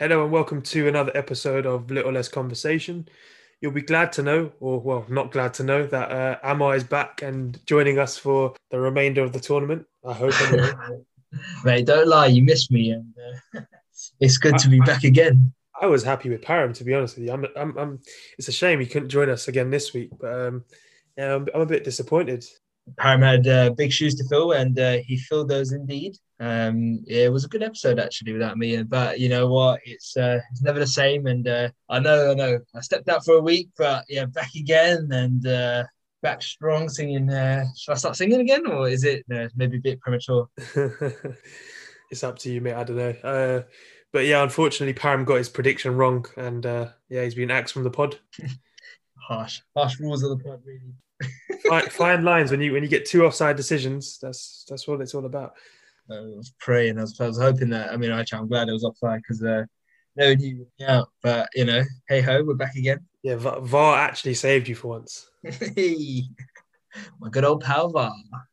Hello and welcome to another episode of Little Less Conversation. You'll be glad to know, or well, not glad to know, that Amar is back and joining us for the remainder of the tournament. I hope, anyway. Mate, don't lie, you missed me, and it's good I, to be back again. I was happy with Param, to be honest with you. It's a shame he couldn't join us again this week, but yeah, I'm a bit disappointed. Param had big shoes to fill, and he filled those indeed. Yeah, it was a good episode actually without me, but you know what? It's never the same. And I know, I stepped out for a week, but yeah, back again and back strong singing. Should I start singing again, or is it maybe a bit premature? It's up to you, mate. I don't know. But yeah, unfortunately, Param got his prediction wrong, and yeah, he's been axed from the pod. Harsh rules of the pod, really. Fine lines when you get two offside decisions. That's what it's all about. I was praying. I was hoping that. I mean, actually, I'm glad it was offside because no one knew me out. But hey ho, we're back again. Yeah, VAR actually saved you for once. Hey, my good old pal VAR.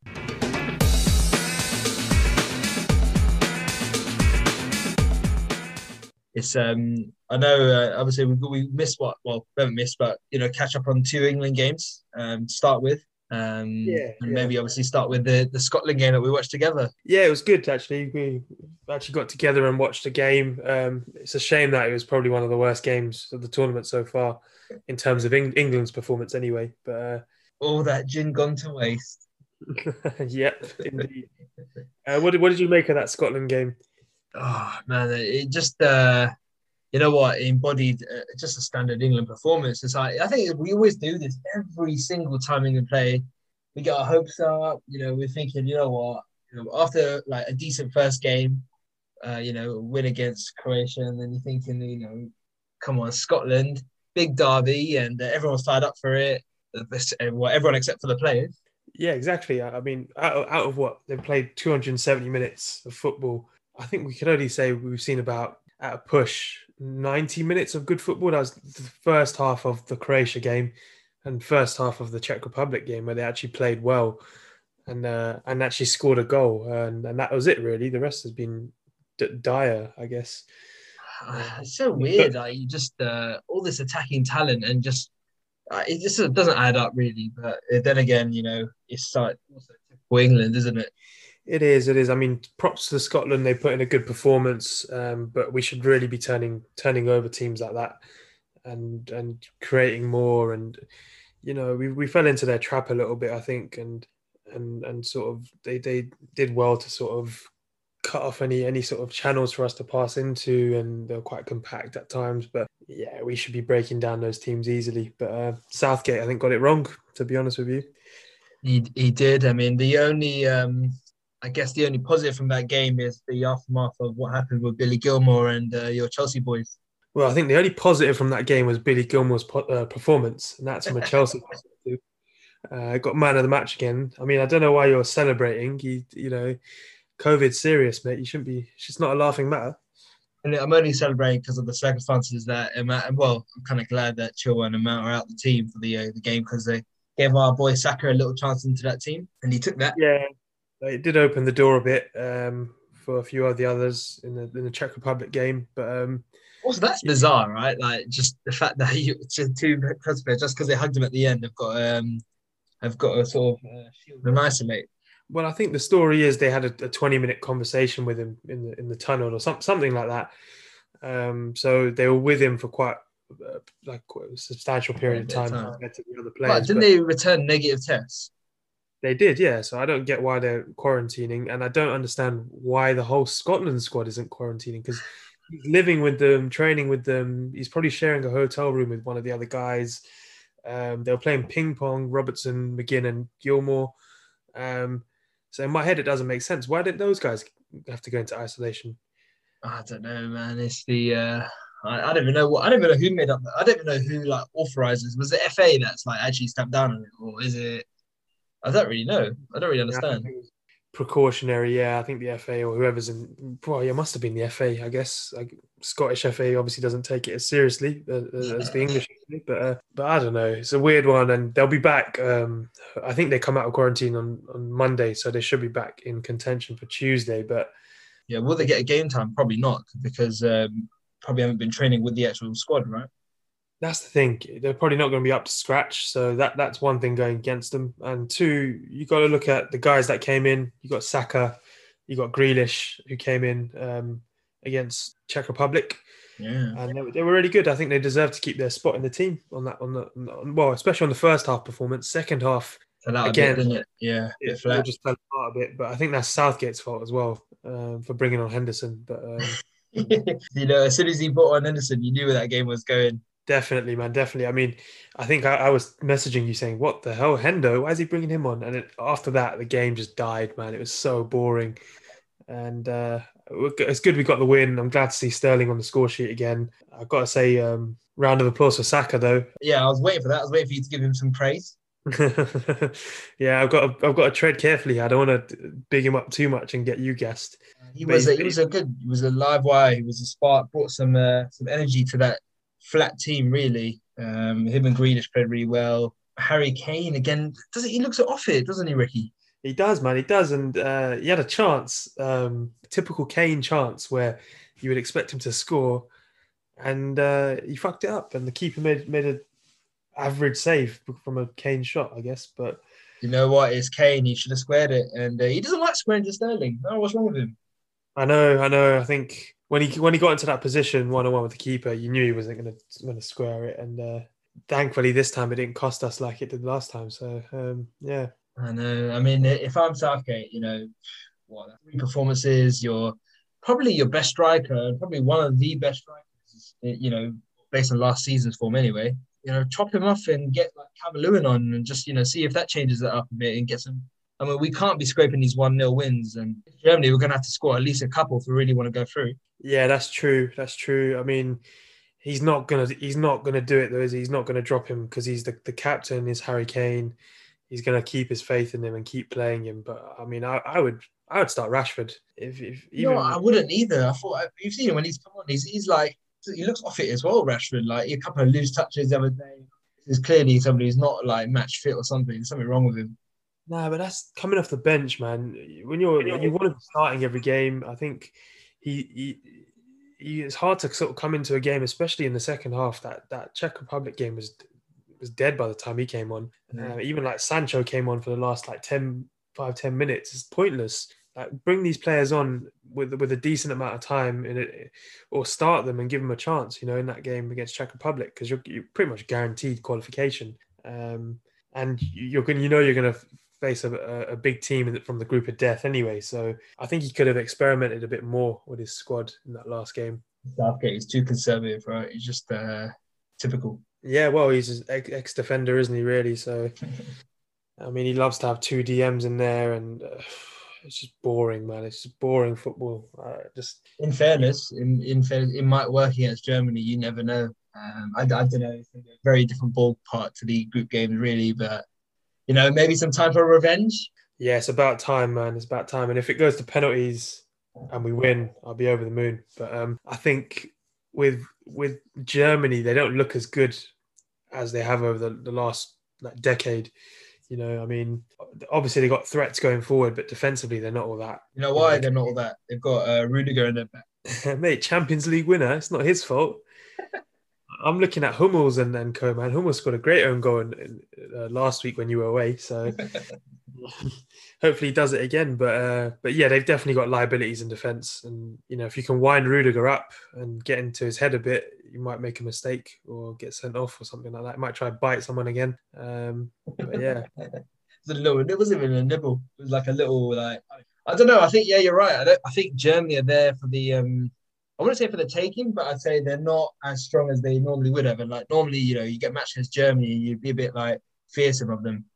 It's I know obviously we missed we haven't missed, but catch up on two England games to start with. Yeah, And yeah, maybe obviously start with the Scotland game that we watched together. yeah. It was good actually. We actually got together and watched a game. It's a shame that it was probably one of the worst games of the tournament so far, in terms of England's performance, anyway. But All that gin gone to waste. yep, indeed. What did you make of that Scotland game? Oh man, it just you know what, it embodied just a standard England performance. It's like I think we always do this every single time England play. We get our hopes up. We're thinking, you know what, after like a decent first game, win against Croatia, and then you're thinking, come on, Scotland, big derby, and everyone's fired up for it. Well, everyone except for the players. Yeah, exactly. I mean, out of what they've played 270 minutes of football, I think we could only say we've seen about at a push 90 minutes of good football. That was the first half of the Croatia game and first half of the Czech Republic game where they actually played well and actually scored a goal, and that was it really. The rest has been dire, I guess. It's so weird. Like you just all this attacking talent and just it just doesn't add up really. But then again, it's like also typical England, isn't it? It is. It is. I mean, props to Scotland. They put in a good performance, but we should really be turning over teams like that and creating more. And we fell into their trap a little bit, I think, and sort of they did well to sort of cut off any sort of channels for us to pass into, and they're quite compact at times. But yeah, we should be breaking down those teams easily. But Southgate, I think, got it wrong. To be honest with you. He did. I mean, the only I guess the only positive from that game is the aftermath of what happened with Billy Gilmore and your Chelsea boys. Well, I think the only positive from that game was Billy Gilmore's performance, and that's from a Chelsea perspective. Got man of the match again. I mean, I don't know why you're celebrating. COVID's serious, mate. You shouldn't be. It's just not a laughing matter. And I'm only celebrating because of the circumstances that well, I'm kind of glad that Chilwell and Mount are out the team for the game because they gave our boy Saka a little chance into that team, and he took that. Yeah, it did open the door a bit for a few of the others in the Czech Republic game, but Also, that's bizarre, right? Like just the fact that you just two clubs players just because they hugged him at the end have got a sort of shield and isolate. well, I think the story is they had a 20-minute conversation with him in the tunnel or something like that. So they were with him for quite a substantial period of time Time. compared to the other But players. didn't But they return negative tests? they did, yeah. So I don't get why they're quarantining, and I don't understand why the whole Scotland squad isn't quarantining because he's living with them, training with them. He's probably sharing a hotel room with one of the other guys. They were playing ping pong, Robertson, McGinn, and Gilmore. Um, so in my head, it doesn't make sense. Why didn't those guys have to go into isolation? I don't know, man. It's the I don't even know what I don't even know who made up. I don't even know who like authorizes. Was it FA that's like actually stamped down on it, or is it? I don't really know. I don't really Yeah, I think understand. it was precautionary. Yeah, I think the FA or whoever's in. Well, yeah, it must have been the FA. I guess like Scottish FA obviously doesn't take it as seriously as the English, FA, but I don't know. It's a weird one, and they'll be back. I think they come out of quarantine on Monday, so they should be back in contention for Tuesday. But Yeah, will they get a game time? Probably not because probably haven't been training with the actual squad, right? That's the thing. They're probably not going to be up to scratch. So that's one thing going against them. And two, you got to look at the guys that came in. You got Saka, you got Grealish who came in against Czech Republic, Yeah. and they were really good. I think they deserve to keep their spot in the team on that. Well, especially on the first half performance. Second half, Fell out a bit, again, didn't it? Yeah, a bit it all flat. just fell apart a bit. But I think that's Southgate's fault as well for bringing on Henderson. But As soon as he brought on Henderson, you knew where that game was going. definitely, man, definitely. I mean, I think I was messaging you saying, "What the hell, Hendo? Why is he bringing him on?" And after that, the game just died, man. It was so boring, and it's good we got the win. I'm glad to see Sterling on the score sheet again. I've got to say, round of applause for Saka though. Yeah, I was waiting for that. I was waiting for you to give him some praise. Yeah, I've got to tread carefully. I don't want to big him up too much and get you gassed. He But was he was a live wire. He was a spark. Brought some energy to that flat team. Really, him and Grealish played really well. Harry Kane again. Doesn't he look so off it? Doesn't he, Ricky? he does, man. He does, and he had a chance, typical Kane chance, where you would expect him to score, and he fucked it up, and the keeper made a average save from a Kane shot, I guess. But You know what? It's Kane. He should have squared it, and he doesn't like squaring to Sterling. Oh, what's wrong with him? I know. I think when he got into that position, 1-on-1 with the keeper, you knew he wasn't going to square it, and thankfully this time it didn't cost us like it did last time. So yeah. I know. I mean, if I'm Southgate, what three performances, you're probably your best striker, and probably one of the best strikers, based on last season's form anyway. Chop him off and get like Calvert-Lewin on, and just see if that changes it up a bit and get some. I mean, we can't be scraping these 1-0 wins, and Germany we're going to have to score at least a couple if we really want to go through. Yeah, that's true. That's true. I mean, he's not gonna do it though, is he? He's not gonna drop him because he's the captain. Is Harry Kane? He's gonna keep his faith in him and keep playing him. But I mean, I would start Rashford if even. I wouldn't either. I thought you've seen him when he's come on. He's like he looks off it as well. Rashford, like a couple of loose touches the other day. This is clearly somebody who's not like match fit or something. There's something wrong with him. Nah, but that's coming off the bench, man. When you want to be starting every game, I think it's hard to sort of come into a game, especially in the second half. That Czech Republic game was dead by the time he came on. Even like Sancho came on for the last like 5-10 minutes. It's pointless. Like bring these players on with a decent amount of time in it, or start them and give them a chance. In that game against Czech Republic, because you're pretty much guaranteed qualification. And you're going to face a big team from the group of death anyway. So I think he could have experimented a bit more with his squad in that last game. Southgate is too conservative, right? He's just typical. Yeah, well, he's an ex-defender, isn't he, really? So, I mean, he loves to have two DMs in there, and it's just boring, man. It's just boring football. In fairness, it might work against Germany. You never know. I don't know. It's a very different ballpark to the group games, really. But maybe some time for revenge. Yeah, it's about time, man. It's about time. And if it goes to penalties and we win, I'll be over the moon. But I think with Germany, they don't look as good as they have over the last decade. I mean, obviously they got threats going forward, but defensively they're not all that. You know why they're not all that? They've got Rudiger in their back. Mate, Champions League winner. It's not his fault. I'm looking at Hummels and co, man. Hummels scored a great own goal last week when you were away. So hopefully he does it again. But yeah, they've definitely got liabilities in defence. And, if you can wind Rudiger up and get into his head a bit, you might make a mistake or get sent off or something like that. You might try to bite someone again. But yeah. It wasn't even a nibble. It was like a little, like, I don't know. I think, yeah, you're right. I think Germany are there for the, I wouldn't say for the taking, but I'd say they're not as strong as they normally would have. And like normally, you get matched against Germany, you'd be a bit like fearsome of them.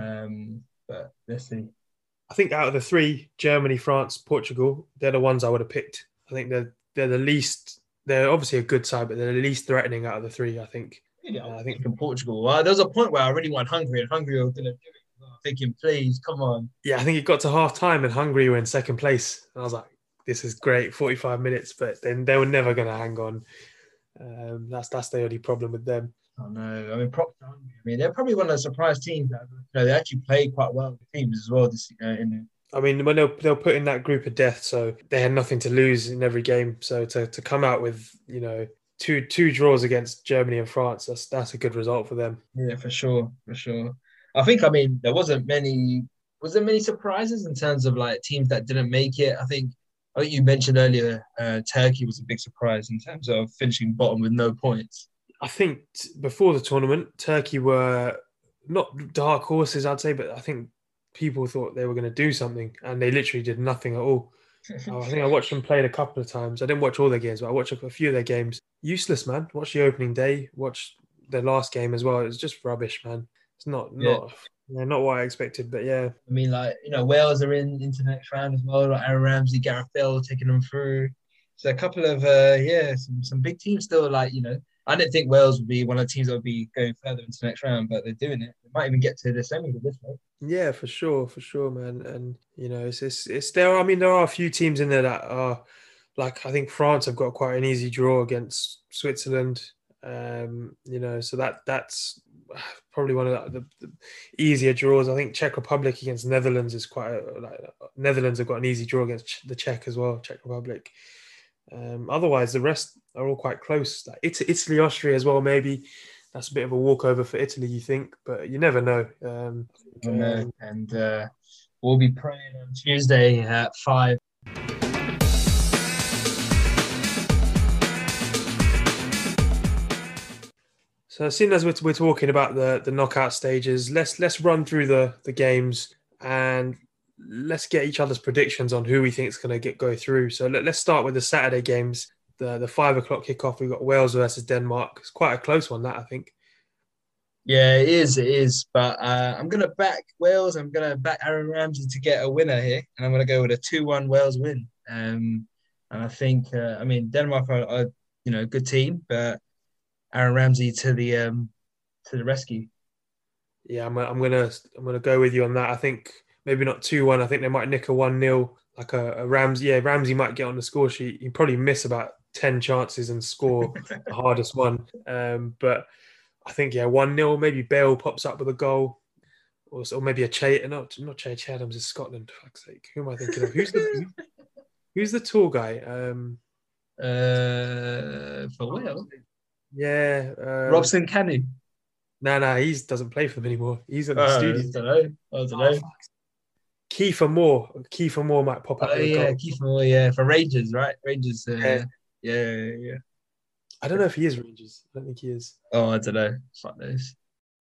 But let's see. I think out of the three, Germany, France, Portugal, they're the ones I would have picked. I think they're the least. They're obviously a good side, but they're the least threatening out of the three. I think. I think from Portugal. There was a point where I really wanted Hungary, and Hungary were going to do it. I'm thinking, please, come on. Yeah, I think it got to half time, and Hungary were in second place. And I was like, this is great, 45 minutes, but then they were never going to hang on. That's the only problem with them. Oh no, I mean, props to Hungary. I mean, they're probably one of the surprise teams that they actually play quite well with teams as well. In I mean, when they'll put in that group of death, so they had nothing to lose in every game. So to come out with two draws against Germany and France, that's a good result for them. Yeah, for sure, for sure. I think, I mean, was there many surprises in terms of like teams that didn't make it? I think you mentioned earlier, Turkey was a big surprise in terms of finishing bottom with no points. I think before the tournament, Turkey were not dark horses, I'd say, but I think people thought they were going to do something, and they literally did nothing at all. I think I watched them play it a couple of times. I didn't watch all their games, but I watched a few of their games. Useless, man. Watch the opening day. Watch their last game as well. It was just rubbish, man. It's not Yeah, not yeah, not what I expected, but yeah, I mean, like, Wales are into the next round as well. Like Aaron Ramsey, Gareth Bale taking them through. So a couple of some big teams still. Like, I didn't think Wales would be one of the teams that would be going further into the next round, but they're doing it. They might even get to the semi with this one. yeah, for sure, man. And it's there. I mean, there are a few teams in there that are like I think France have got quite an easy draw against Switzerland. So that's probably one of the easier draws. I think Czech Republic against Netherlands is quite Netherlands have got an easy draw against the Czech as well, Czech Republic. Otherwise, the rest are all quite close. Like Italy, Austria as well. Maybe that's a bit of a walkover for Italy, you think, but you never know. Oh no! And we'll be praying on Tuesday at 5. So, seeing as we're talking about the knockout stages, let's run through the games and let's get each other's predictions on who we think is going to go through. So let's start with the Saturday games. The 5 o'clock kickoff. We've got Wales versus Denmark. It's quite a close one, that I think. Yeah, it is. It is. But I'm gonna back Wales. I'm gonna back Aaron Ramsey to get a winner here, and I'm gonna go with a 2-1 Wales win. And I think, I mean, Denmark are a good team, but Aaron Ramsey to the rescue. Yeah, I'm gonna go with you on that. I think maybe not 2-1. I think they might nick a 1-0, like a Ramsey. Yeah, Ramsey might get on the score sheet. He probably miss about 10 chances and score the hardest one. But I think 1-0. Maybe Bale pops up with a goal, or maybe a Che. Not Che Adams is Scotland. For fuck's sake, who am I thinking of? Who's the tall guy? For Wales, Yeah, Robson Kanu. no, he doesn't play for them anymore. He's at the I studio. don't know. I don't Oh, know. fuck. Kiefer Moore might pop up Oh with a yeah, goal. Keith Moore, yeah, for Rangers, right? Rangers, Yeah. yeah. I don't know if he is Rangers. I don't think he is. Oh, I don't know. Fuck those.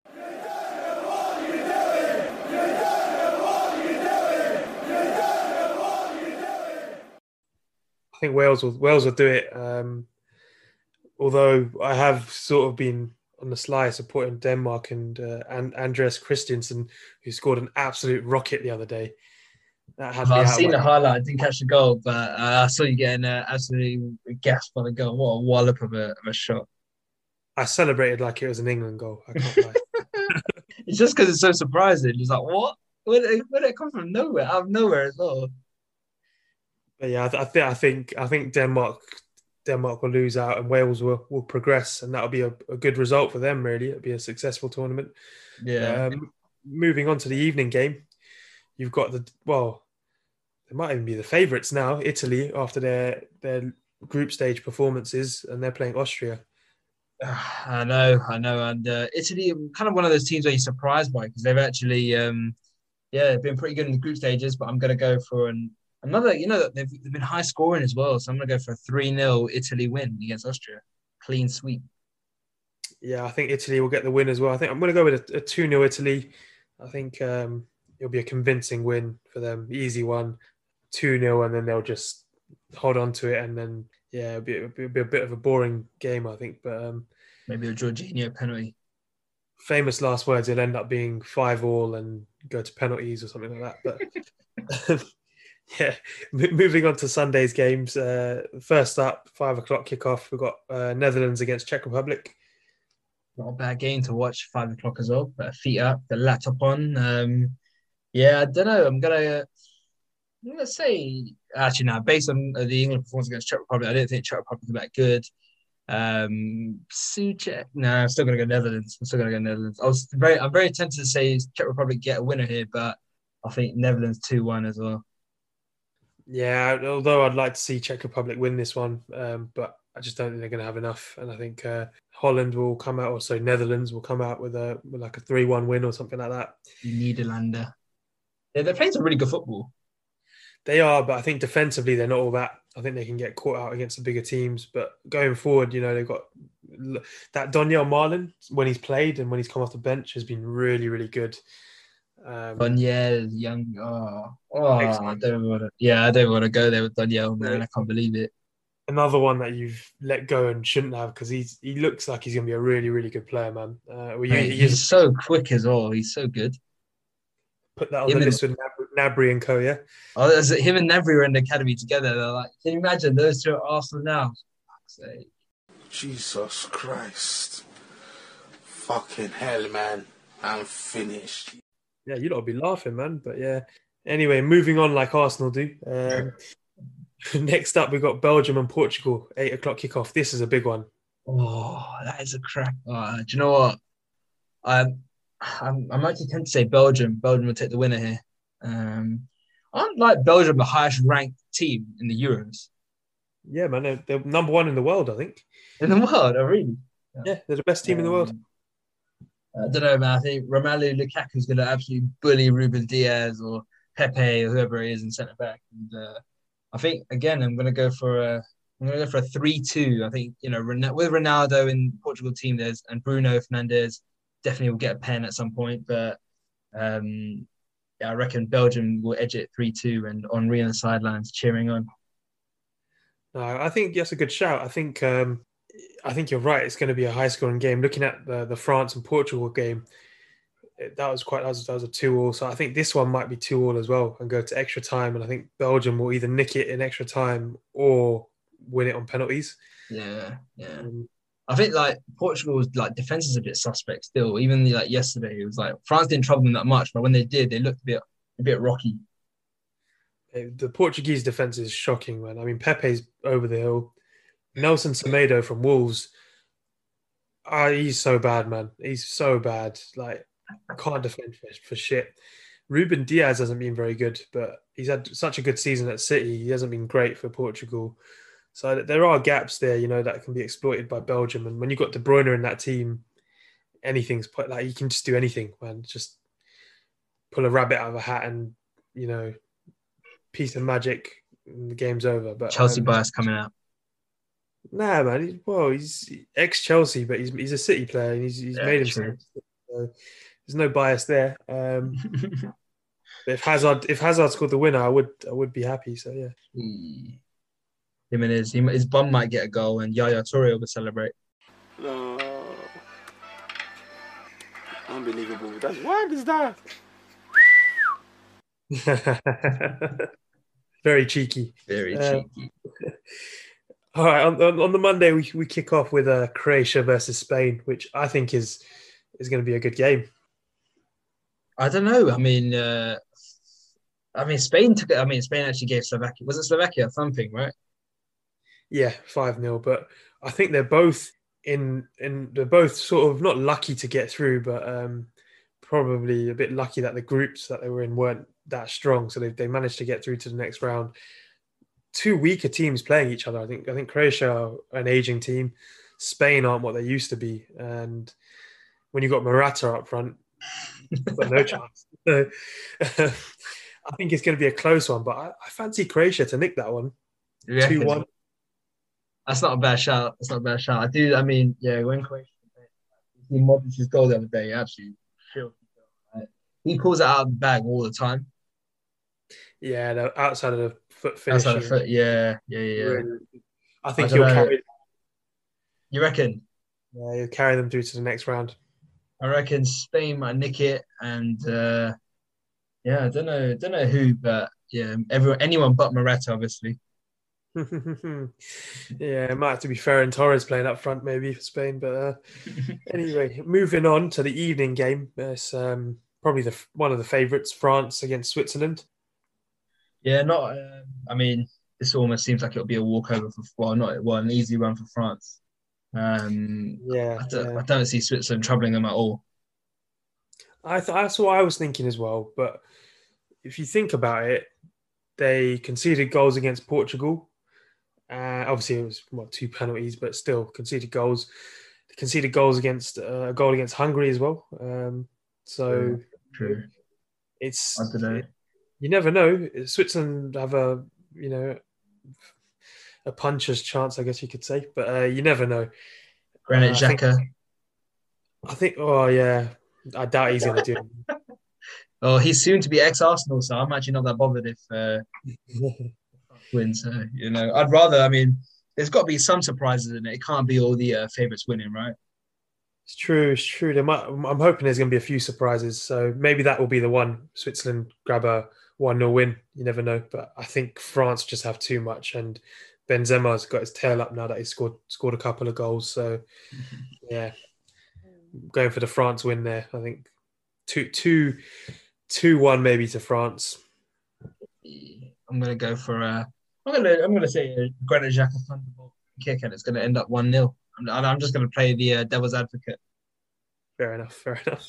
I think Wales will do it. Although I have sort of been on the sly supporting Denmark and Andreas Christensen, who scored an absolute rocket the other day. That had me I've out of seen my. the highlight. I didn't catch the goal, but I saw you getting absolutely gasped by the goal. What a wallop of a shot! I celebrated like it was an England goal. I can't lie. It's just because it's so surprising. It's like, what? Where did it come from? Nowhere, out of nowhere as well. But yeah, I think Denmark will lose out and Wales will progress, and that'll be a good result for them. Really, it'll be a successful tournament. Yeah. Moving on to the evening game, you've got they might even be the favourites now, Italy, after their group stage performances, and they're playing Austria. I know, and Italy, kind of one of those teams where you're surprised by because they've actually, been pretty good in the group stages. But I'm going to go for another. They've been high scoring as well, so I'm going to go for a 3-0 Italy win against Austria, clean sweep. Yeah, I think Italy will get the win as well. I think I'm going to go with a 2-0 Italy. I think it'll be a convincing win for them, easy one, 2-0, and then they'll just hold on to it, and then it'll be a bit of a boring game, I think. But Maybe a Jorginho penalty. famous last words, it'll end up being 5-5 and go to penalties or something like that. But yeah, moving on to Sunday's games. First up, 5 o'clock kickoff. We've got Netherlands against Czech Republic. Not a bad game to watch, 5 o'clock as well. But feet up, the laptop on. I don't know. I'm gonna say actually now, based on the England performance against Czech Republic, I don't think Czech Republic are that good. Suchek. No, I'm still gonna go Netherlands. I'm very tempted to say Czech Republic get a winner here, but I think Netherlands 2-1 as well. Yeah, although I'd like to see Czech Republic win this one, but I just don't think they're going to have enough. And I think Holland will come out, or sorry, Netherlands will come out with like a 3-1 win or something like that. The Nederlander. Yeah, they're playing some really good football. They are, but I think defensively they're not all that. I think they can get caught out against the bigger teams. But going forward, they've got that Daniel Marlin when he's played and when he's come off the bench has been really, really good. Daniel, young. I don't want to. Yeah, I don't want to go there with Daniel, man. I can't believe it. Another one that you've let go and shouldn't have because he looks like he's going to be a really, really good player, man. He's so quick as well. He's so good. Put that on the list with Gnabry and co, yeah? Oh, him and Gnabry were in the academy together. They're like, can you imagine those two at Arsenal now? Jesus Christ. Fucking hell, man. I'm finished. Yeah, you lot will be laughing, man. But yeah. Anyway, moving on like Arsenal do. Next up, we've got Belgium and Portugal, 8 o'clock kickoff. This is a big one. Oh, that is a crack. Do you know what? I'm actually tempted to say Belgium. Belgium will take the winner here. Aren't like Belgium the highest ranked team in the Euros? Yeah, man. They're number one in the world, I think. In the world? Oh, really? Yeah, they're the best team in the world. I don't know, man. I think Romelu Lukaku is going to absolutely bully Ruben Diaz or Pepe or whoever it is in centre back. And I think again, I'm going to go for a 3-2. I think with Ronaldo in Portugal team, and Bruno Fernandes definitely will get a pen at some point. But I reckon Belgium will edge it 3-2, and Henry on the sidelines cheering on. I think that's a good shout. I think you're right. It's going to be a high scoring game. Looking at the France and Portugal game, that was a 2-2. So I think this one might be 2-2 as well and go to extra time. And I think Belgium will either nick it in extra time or win it on penalties. Yeah. I think like Portugal's like defense is a bit suspect still. Even like yesterday, it was like France didn't trouble them that much, but when they did, they looked a bit rocky. The Portuguese defense is shocking, man. I mean, Pepe's over the hill. Nelson Semedo from Wolves, he's so bad, man. He's so bad. Like, can't defend for shit. Ruben Diaz hasn't been very good, but he's had such a good season at City. He hasn't been great for Portugal. So there are gaps there, that can be exploited by Belgium. And when you've got De Bruyne in that team, anything's put like you can just do anything, man. Just pull a rabbit out of a hat and, piece of magic and the game's over. But Chelsea bias coming out. Nah, man. He's ex-Chelsea, but he's a City player and he's made himself. So there's no bias there. But if Hazard scored the winner, I would be happy. So yeah. Him and his bum might get a goal, and Yaya Toure will celebrate. No. Unbelievable. What is that? Very cheeky. Very cheeky. All right, on the Monday we kick off with Croatia versus Spain, which I think is going to be a good game. I don't know. Spain took it. Spain actually gave Slovakia. Was it Slovakia something, right? Yeah, 5-0. But I think they're both they're both sort of not lucky to get through, but probably a bit lucky that the groups that they were in weren't that strong. So they managed to get through to the next round. Two weaker teams playing each other. I think Croatia are an aging team. Spain aren't what they used to be. And when you've got Morata up front, you've got no chance. So, I think it's going to be a close one, but I fancy Croatia to nick that one. 2-1. That's not a bad shout. I do. When Croatia see Modric's goal the other day, absolutely feels. He pulls it out of the bag all the time. Yeah, outside of the foot finishing. Outside of the foot, yeah. Really, I think he'll carry. You reckon? Yeah, he'll carry them through to the next round. I reckon Spain might nick it, and I don't know who, but yeah, anyone but Morata, obviously. Yeah, it might have to be Ferran Torres playing up front maybe for Spain, but anyway, moving on to the evening game. It's probably one of the favourites, France against Switzerland. Yeah, this almost seems like it'll be a walkover an easy run for France. I don't see Switzerland troubling them at all. That's what I was thinking as well, but if you think about it, they conceded goals against Portugal. Obviously, it was 2 penalties, but still conceded goals. They conceded goals against a goal against Hungary as well. So True. it's I don't know. you never know. Switzerland have a puncher's chance, I guess you could say, but you never know. Granit Xhaka. I think. Oh yeah, I doubt he's going to do it. Oh, he's soon to be ex-Arsenal, so I'm actually not that bothered if wins. I'd rather. I mean, there's got to be some surprises in it. It can't be all the favourites winning, right? It's true. It's true. I'm hoping there's going to be a few surprises. So maybe that will be the one. Switzerland grab a 1-0 win. You never know. But I think France just have too much, and Benzema's got his tail up now that he's scored a couple of goals. So yeah, going for the France win there. I think 2-1 maybe to France. I'm gonna go for I'm gonna say a Granit Xhaka thunderbolt kick, and it's gonna end up 1-0. I'm just gonna play the devil's advocate. Fair enough.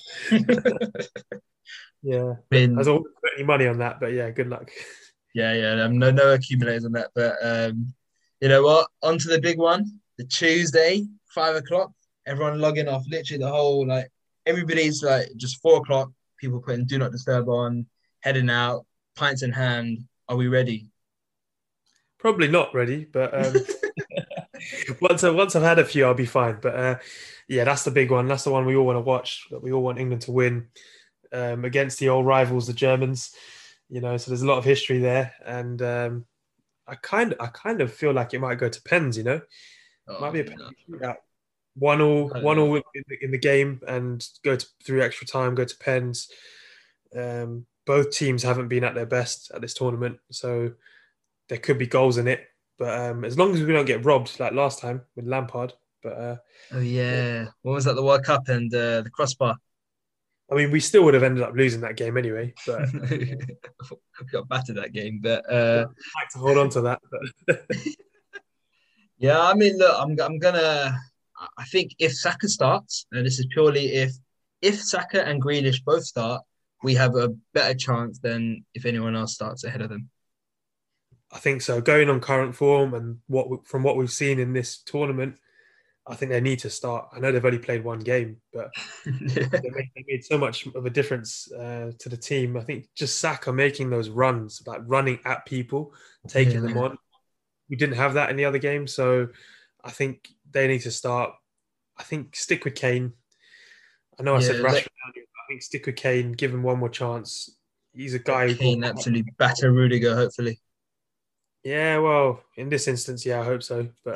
Yeah, I mean, I don't put any money on that, but yeah, good luck. Yeah. No accumulators on that, but you know what? On to the big one, the Tuesday, 5:00. Everyone logging off. Literally the whole everybody's just 4:00. People putting do not disturb on, heading out, pints in hand. Are we ready? Probably not ready, but once I've had a few, I'll be fine. But yeah, that's the big one. That's the one we all want to watch. That we all want England to win against the old rivals, the Germans. So there's a lot of history there, and I kind of feel like it might go to pens. It might be a penalty shootout. 1-1 in the game and go through extra time, go to pens. Both teams haven't been at their best at this tournament, so there could be goals in it. But as long as we don't get robbed like last time with Lampard. But oh yeah, what was that? The World Cup and the crossbar. I mean, we still would have ended up losing that game anyway. But we got battered that game. But I'd like to hold on to that. But yeah, I mean, look, I'm gonna. I think if Saka starts, and this is purely if Saka and Grealish both start, we have a better chance than if anyone else starts ahead of them. I think so. Going on current form and from what we've seen in this tournament, I think they need to start. I know they've only played one game, but they made so much of a difference to the team. I think just Saka making those runs, like running at people, taking them on. We didn't have that in the other game, so I think they need to start. I think stick with Kane. I know I said Rashford earlier, but I think stick with Kane, give him one more chance. He's a guy Kane absolutely batter Rudiger, hopefully. Yeah, well, in this instance, yeah, I hope so. But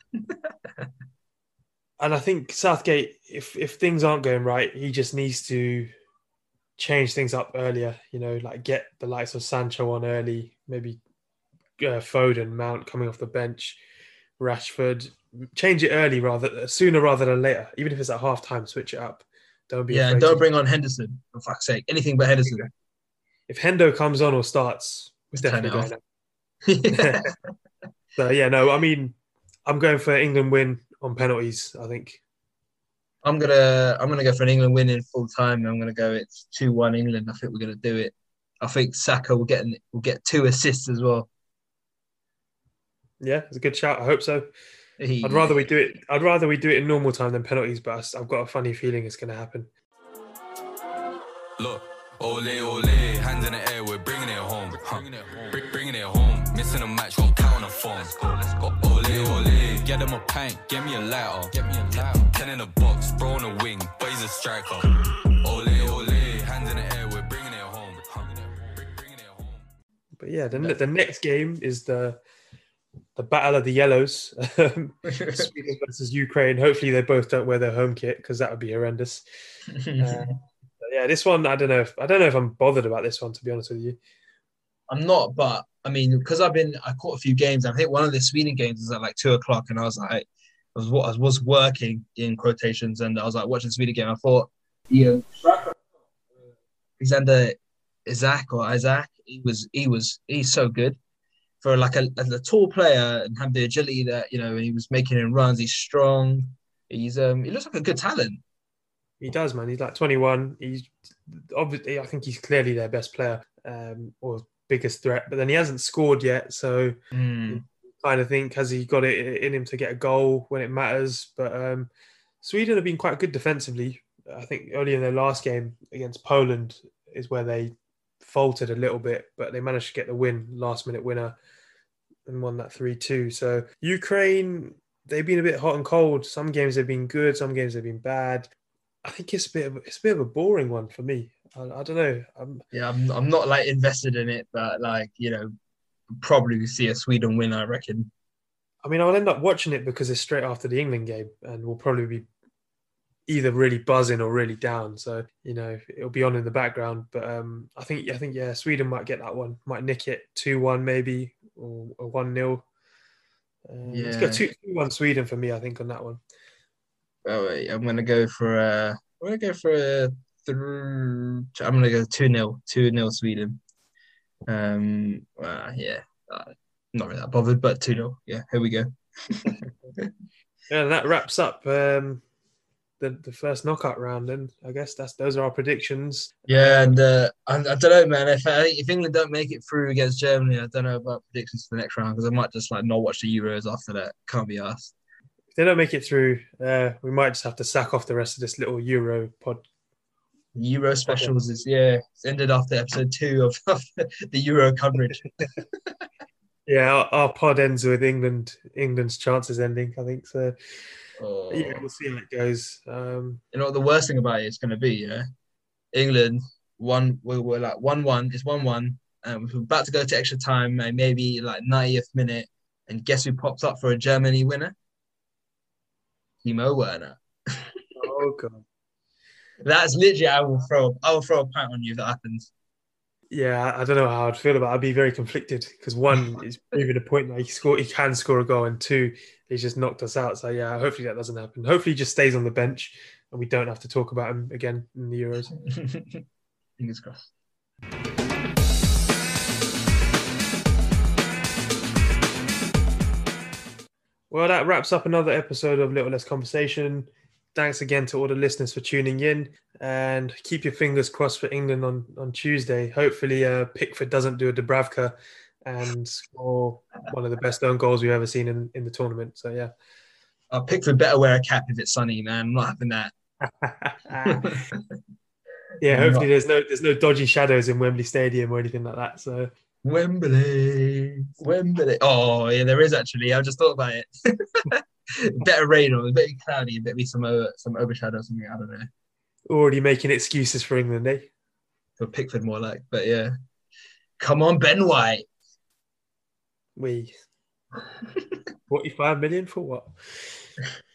and I think Southgate, if things aren't going right, he just needs to change things up earlier. Get the likes of Sancho on early, maybe Foden, Mount coming off the bench, Rashford. Change it early sooner rather than later. Even if it's at half time, switch it up. Don't be afraid. Don't bring on Henderson, for fuck's sake. Anything but Henderson. If Hendo comes on or starts, it's definitely going out. So yeah, no, I mean, I'm going for England win on penalties. I think I'm gonna go for an England win in full time. I'm gonna go it's 2-1 England. I think we're gonna do it. I think Saka will get 2 assists as well. Yeah, it's a good shout. I hope so. I'd rather we do it in normal time than penalties, but I've got a funny feeling it's going to happen. Look, ole, hands in the air, we're bringing it home. Bringing it home. Missing a match, won't count on a phone. Let's go. Ole, get them a pint, get me a lighter. 10 in a box, bro on a wing, but he's a striker. Ole, hands in the air, we're bringing it home. Bringing it home. But yeah, the next game is the Battle of the Yellows, Sweden versus Ukraine. Hopefully they both don't wear their home kit because that would be horrendous. Yeah, this one I don't know if I'm bothered about this one, to be honest with you. I'm not, but I mean, because I caught a few games. I think one of the Sweden games was at 2:00, and I was like, I was working in quotations, and I was watching the Sweden game. I thought, Alexander Isaac, he's so good. For a tall player and have the agility that and he was making in runs. He's strong. He looks like a good talent. He does, man. He's 21. He's obviously, I think he's clearly their best player. or biggest threat, but then he hasn't scored yet. So Mm. you kind of think, has he got it in him to get a goal when it matters? But Sweden have been quite good defensively. I think only in their last game against Poland is where they faltered a little bit, but they managed to get the win, last minute winner, and won that 3-2. So Ukraine, they've been a bit hot and cold. Some games they've been good, some games they've been bad. I think it's a bit of a boring one for me. I don't know. I'm not like invested in it, but like, probably see a Sweden win, I reckon. I mean, I'll end up watching it because it's straight after the England game, and we'll probably be either really buzzing or really down. So, it'll be on in the background. But I think, Sweden might get that one, might nick it 2-1 maybe, or 1-0. Let's go 2-1 Sweden for me, I think, on that one. Oh, wait, I'm gonna go for I'm gonna go 2-0 Sweden. Not really that bothered, but 2-0. Yeah, here we go. Yeah, that wraps up the first knockout round, and I guess those are our predictions. Yeah, and I don't know, man. If England don't make it through against Germany, I don't know about predictions for the next round, because I might just like not watch the Euros after that. Can't be asked. If they don't make it through, we might just have to sack off the rest of this little Euro pod. The Euro specials it's ended after episode 2 of the Euro coverage. Yeah, our pod ends with England's chances ending, I think. So yeah, we'll see how it goes. You know what the worst thing about it is going to be? Yeah, England we're like 1-1. It's 1-1, and we're about to go to extra time, and maybe like 90th minute, and guess who pops up for a Germany winner? Timo Werner. Oh god, that's literally I will throw a pint on you if that happens. Yeah, I don't know how I'd feel about it. I'd be very conflicted because one is proving a point that he can score a goal, and two, he's just knocked us out. So yeah, hopefully that doesn't happen. Hopefully he just stays on the bench and we don't have to talk about him again in the Euros. Fingers crossed. Well, that wraps up another episode of Little Less Conversation. Thanks again to all the listeners for tuning in, and keep your fingers crossed for England on Tuesday. Hopefully Pickford doesn't do a Dubravka and score one of the best own goals we've ever seen in the tournament. So yeah. Pickford better wear a cap if it's sunny, man. I'm not having that. Yeah, hopefully there's no dodgy shadows in Wembley Stadium or anything like that. So Wembley. Oh yeah, there is actually. I just thought about it. Better rain or a bit cloudy, a bit some overshadow or something. I don't know. Already making excuses for England, eh? For Pickford, more like. But yeah, come on, Ben White. 45 million for what?